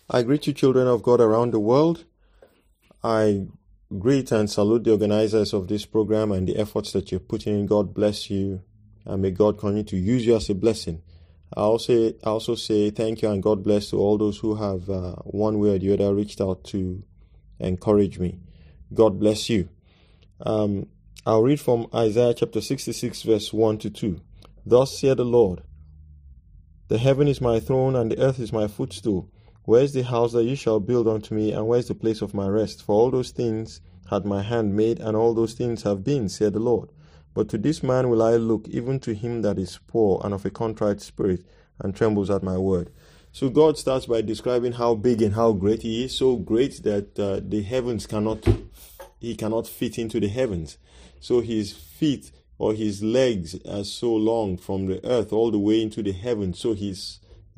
I greet you, children of God around the world. I greet and salute the organizers of this program and the efforts that you're putting in. God bless you, and may God continue to use you as a blessing. I also say thank you and God bless to all those who have one way or the other reached out to encourage me. God bless you. I'll read from Isaiah chapter 66, verse 1 to 2. Thus saith the Lord, the heaven is my throne, and the earth is my footstool. Where is the house that ye shall build unto me, and where is the place of my rest? For all those things hath my hand made, and all those things have been, saith the Lord. But to this man will I look, even to him that is poor and of a contrite spirit, and trembles at my word. So God starts by describing how big and how great he is, so great that the heavens he cannot fit into the heavens. So his feet or his legs are so long from the earth all the way into the heavens. So he's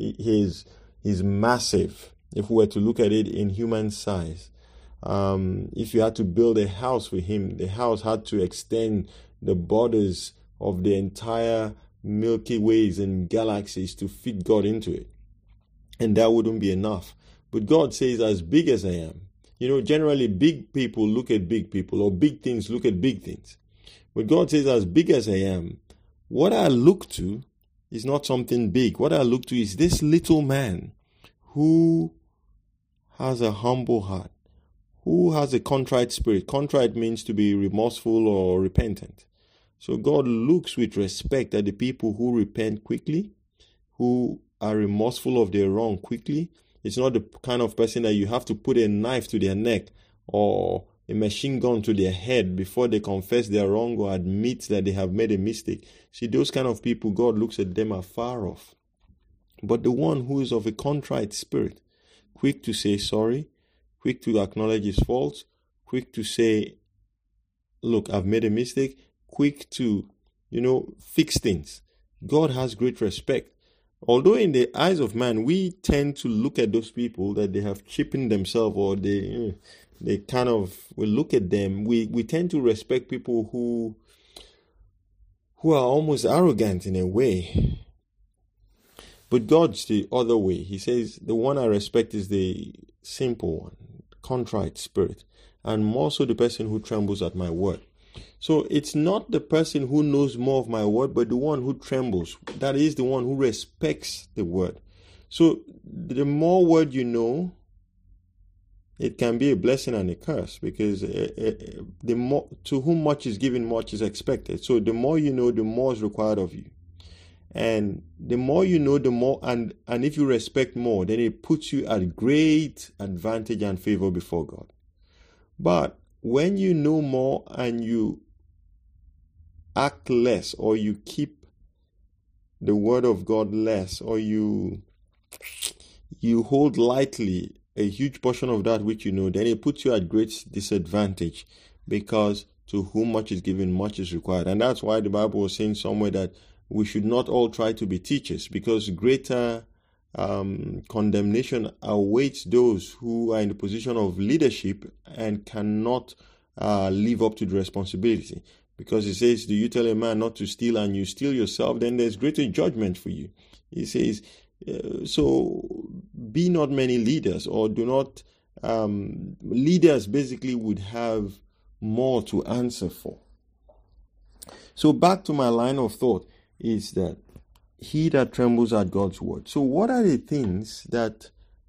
massive. If we were to look at it in human size, if you had to build a house for him, the house had to extend the borders of the entire Milky Ways and galaxies to fit God into it. And that wouldn't be enough. But God says, as big as I am. Generally big people look at big people, or big things look at big things. But God says, as big as I am, what I look to is not something big. What I look to is this little man who has a humble heart, who has a contrite spirit. Contrite means to be remorseful or repentant. So God looks with respect at the people who repent quickly, who are remorseful of their wrong quickly. It's not the kind of person that you have to put a knife to their neck or a machine gun to their head before they confess their wrong or admit that they have made a mistake. See, those kind of people, God looks at them afar off. But the one who is of a contrite spirit, quick to say sorry, quick to acknowledge his faults, quick to say, look, I've made a mistake, quick to, fix things. God has great respect. Although in the eyes of man, we tend to look at those people that they have cheapened themselves, or they kind of, we look at them, we tend to respect people who are almost arrogant in a way. But God's the other way. He says, the one I respect is the simple one, contrite spirit, and more so the person who trembles at my word. So it's not the person who knows more of my word, but the one who trembles. That is the one who respects the word. So the more word you know, it can be a blessing and a curse, because the more, to whom much is given, much is expected. So the more you know, the more is required of you. And the more you know, the more, and if you respect more, then it puts you at great advantage and favor before God. But when you know more and you act less, or you keep the word of God less, or you hold lightly a huge portion of that which you know, then it puts you at great disadvantage, because to whom much is given, much is required. And that's why the Bible was saying somewhere that we should not all try to be teachers, because greater condemnation awaits those who are in the position of leadership and cannot live up to the responsibility. Because it says, do you tell a man not to steal and you steal yourself, then there's greater judgment for you. He says, so be not many leaders, or do not, leaders basically would have more to answer for. So back to my line of thought is that he that trembles at God's word. So what are the things that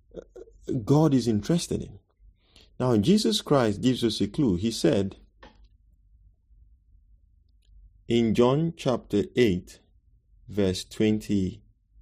God is interested in? Now, Jesus Christ gives us a clue. He said in John chapter 8, verse 29,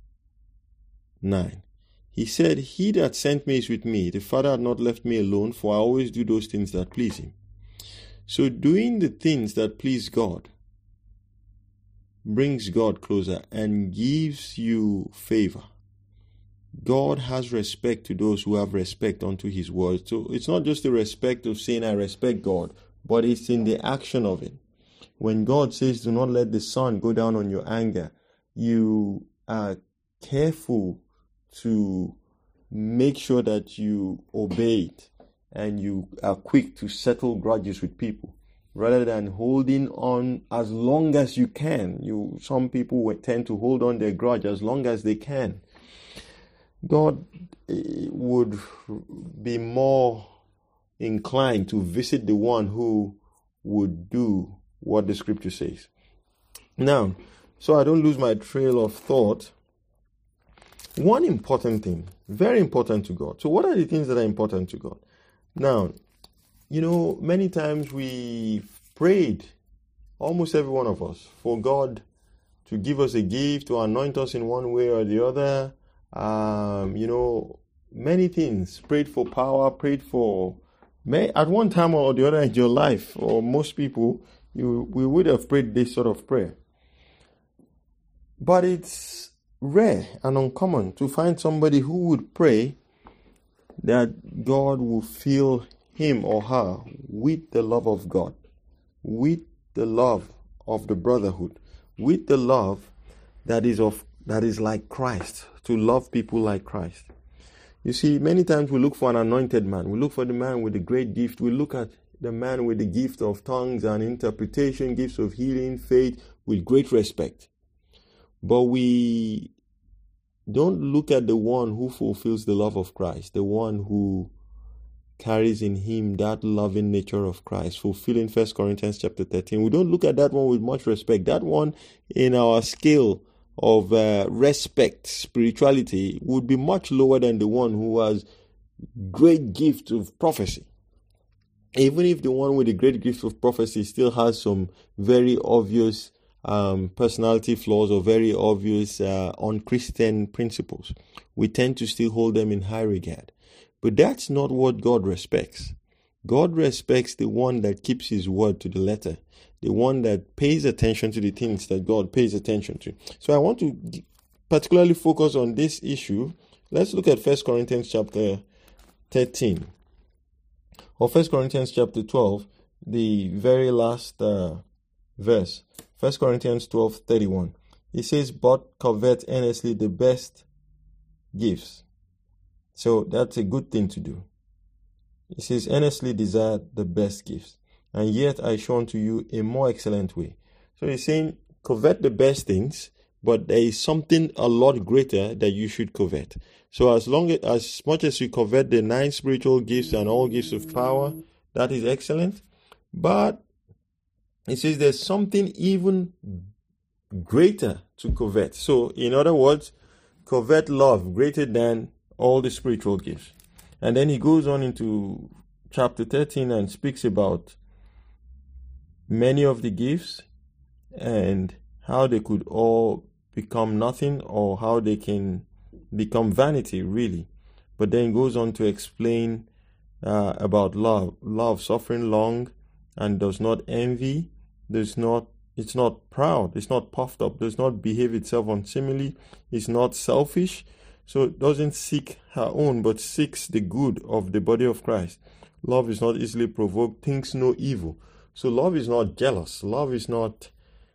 he said, he that sent me is with me. The Father had not left me alone, for I always do those things that please him. So doing the things that please God brings God closer and gives you favor. God has respect to those who have respect unto his word. So it's not just the respect of saying I respect God, but it's in the action of it. When God says do not let the sun go down on your anger, you are careful to make sure that you obey it, and you are quick to settle grudges with people, rather than holding on as long as you can. Some people tend to hold on their grudge as long as they can. God would be more inclined to visit the one who would do what the scripture says. Now, so I don't lose my trail of thought, one important thing, very important to God. So what are the things that are important to God? Now, many times we prayed, almost every one of us, for God to give us a gift, to anoint us in one way or the other. Many things. Prayed for power, prayed for... At one time or the other in your life, or most people, we would have prayed this sort of prayer. But it's rare and uncommon to find somebody who would pray that God will fill him or her with the love of God, with the love of the brotherhood, with the love that is like Christ, to love people like Christ. You see, many times we look for an anointed man. We look for the man with the great gift. We look at the man with the gift of tongues and interpretation, gifts of healing, faith, with great respect. But we don't look at the one who fulfills the love of Christ, the one who carries in him that loving nature of Christ, fulfilling 1 Corinthians chapter 13. We don't look at that one with much respect. That one, in our scale of respect, spirituality, would be much lower than the one who has great gift of prophecy. Even if the one with the great gift of prophecy still has some very obvious personality flaws or very obvious unchristian principles, we tend to still hold them in high regard. But that's not what God respects. God respects the one that keeps his word to the letter, the one that pays attention to the things that God pays attention to. So I want to particularly focus on this issue. Let's look at 1 Corinthians chapter 13 or 1 Corinthians chapter 12, the very last verse. 1 Corinthians 12:31. It says, "But covet earnestly the best gifts." So that's a good thing to do. It says, "Earnestly desire the best gifts, and yet I show unto you a more excellent way." So he's saying, covet the best things, but there is something a lot greater that you should covet. So as much as you covet the 9 spiritual gifts and all gifts of power, that is excellent. But it says there's something even greater to covet. So in other words, covet love greater than all the spiritual gifts. And then he goes on into chapter 13 and speaks about many of the gifts and how they could all become nothing, or how they can become vanity, really. But then goes on to explain about love. Love suffering long and does not envy, it's not proud, it's not puffed up, does not behave itself unseemly, it's not selfish. So it doesn't seek her own, but seeks the good of the body of Christ. Love is not easily provoked, thinks no evil. So love is not jealous. Love is not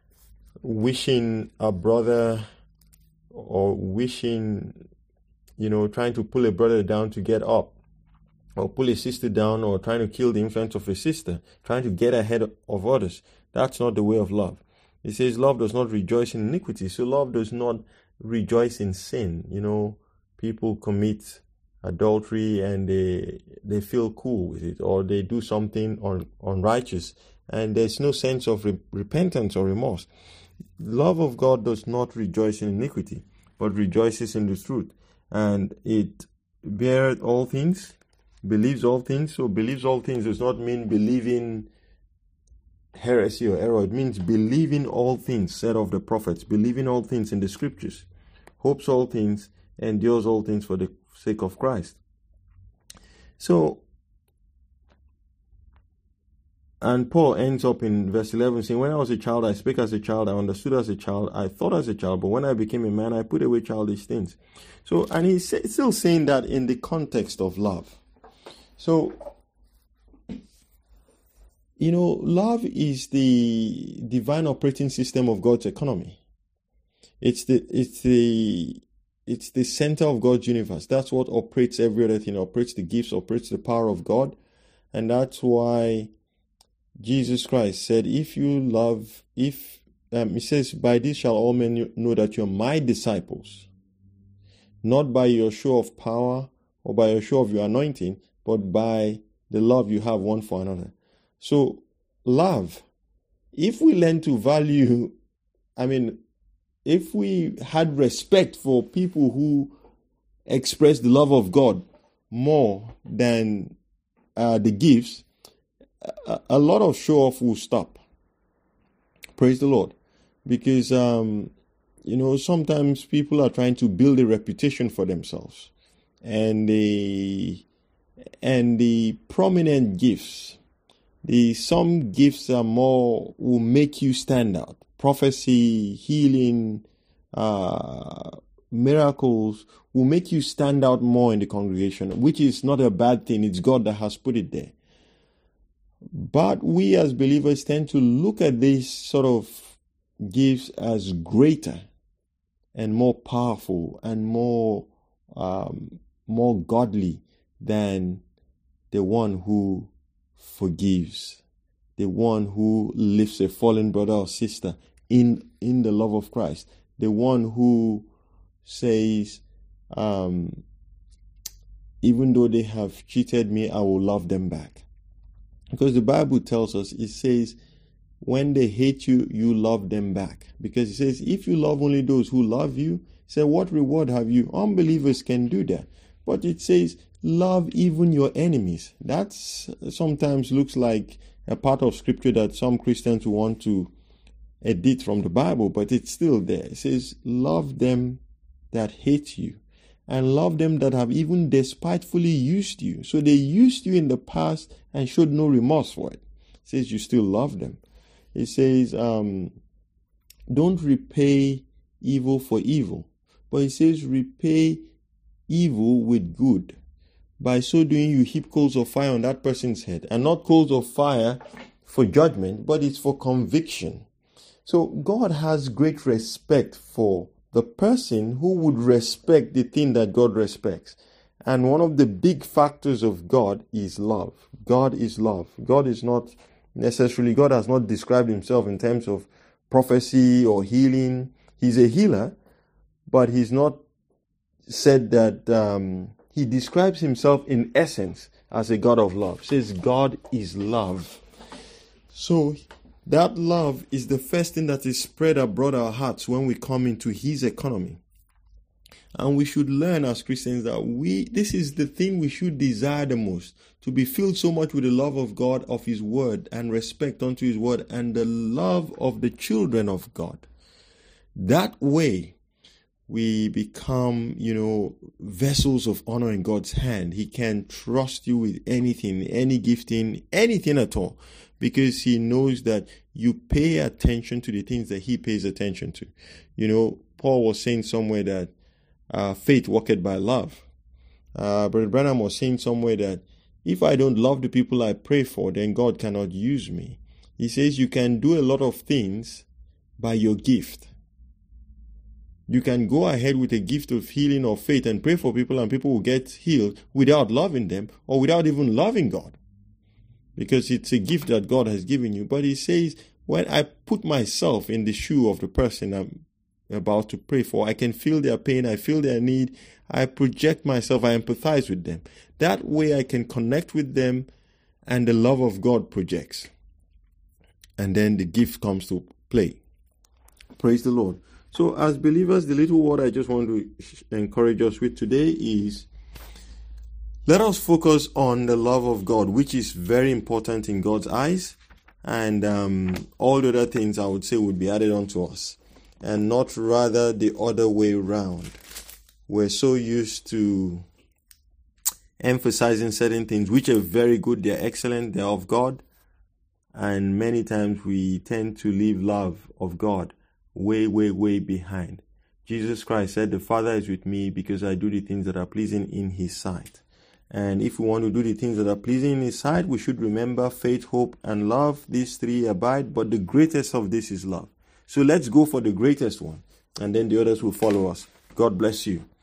wishing a brother, or wishing, trying to pull a brother down to get up, or pull a sister down, or trying to kill the influence of a sister, trying to get ahead of others. That's not the way of love. It says love does not rejoice in iniquity. So love does not rejoice in sin. People commit adultery and they feel cool with it, or they do something unrighteous, and there's no sense of repentance or remorse. Love of God does not rejoice in iniquity, but rejoices in the truth. And it beareth all things, believes all things. So believes all things does not mean believing heresy or error. It means believing all things said of the prophets, believing all things in the scriptures, hopes all things, endures all things for the sake of Christ. So, and Paul ends up in verse 11 saying, "When I was a child, I spake as a child, I understood as a child, I thought as a child, but when I became a man, I put away childish things." So, and he's still saying that in the context of love. So, love is the divine operating system of God's economy. It's the center of God's universe. That's what operates every other thing, operates the gifts, operates the power of God. And that's why Jesus Christ said, he says, "By this shall all men know that you're my disciples." not by your show of power or by your show of your anointing, but by the love you have one for another. So, love. If we learn to value, if we had respect for people who express the love of God more than the gifts, a lot of show off will stop. Praise the Lord. Because, sometimes people are trying to build a reputation for themselves. And the prominent gifts, some gifts will make you stand out. Prophecy, healing, miracles will make you stand out more in the congregation, which is not a bad thing. It's God that has put it there. But we as believers tend to look at these sort of gifts as greater and more powerful and more godly than the one who forgives, the one who lifts a fallen brother or sister in the love of Christ, the one who says, even though they have cheated me, I will love them back. Because the Bible tells us, it says, when they hate you, you love them back. Because it says, if you love only those who love you, say, what reward have you? Unbelievers can do that. But it says, love even your enemies. That sometimes looks like a part of scripture that some Christians want to edit from the Bible, but it's still there. It says, love them that hate you, and love them that have even despitefully used you. So they used you in the past and showed no remorse for it. It says you still love them. It says, don't repay evil for evil. But it says, repay evil with good. By so doing, you heap coals of fire on that person's head. And not coals of fire for judgment, but it's for conviction. So God has great respect for the person who would respect the thing that God respects. And one of the big factors of God is love. God is love. God is not necessarily, God has not described himself in terms of prophecy or healing. He's a healer, but he's not said that he describes himself in essence as a God of love. He says God is love. So that love is the first thing that is spread abroad our hearts when we come into his economy. And we should learn as Christians that this is the thing we should desire the most, to be filled so much with the love of God, of his word, and respect unto his word, and the love of the children of God. That way, we become, vessels of honor in God's hand. He can trust you with anything, any gifting, anything at all, because he knows that you pay attention to the things that he pays attention to. Paul was saying somewhere that faith worketh by love. Brother Branham was saying somewhere that if I don't love the people I pray for, then God cannot use me. He says you can do a lot of things by your gift. You can go ahead with a gift of healing or faith and pray for people, and people will get healed without loving them or without even loving God, because it's a gift that God has given you. But he says, when I put myself in the shoe of the person I'm about to pray for, I can feel their pain, I feel their need, I project myself, I empathize with them. That way I can connect with them, and the love of God projects. And then the gift comes to play. Praise the Lord. So as believers, the little word I just want to encourage us with today is, let us focus on the love of God, which is very important in God's eyes. And all the other things I would say would be added on to us, and not rather the other way around. We're so used to emphasizing certain things, which are very good, they're excellent, they're of God. And many times we tend to leave love of God way, way, way behind. Jesus Christ said, the Father is with me because I do the things that are pleasing in his sight. And if we want to do the things that are pleasing in his sight, we should remember faith, hope, and love. These three abide, but the greatest of this is love. So let's go for the greatest one, and then the others will follow us. God bless you.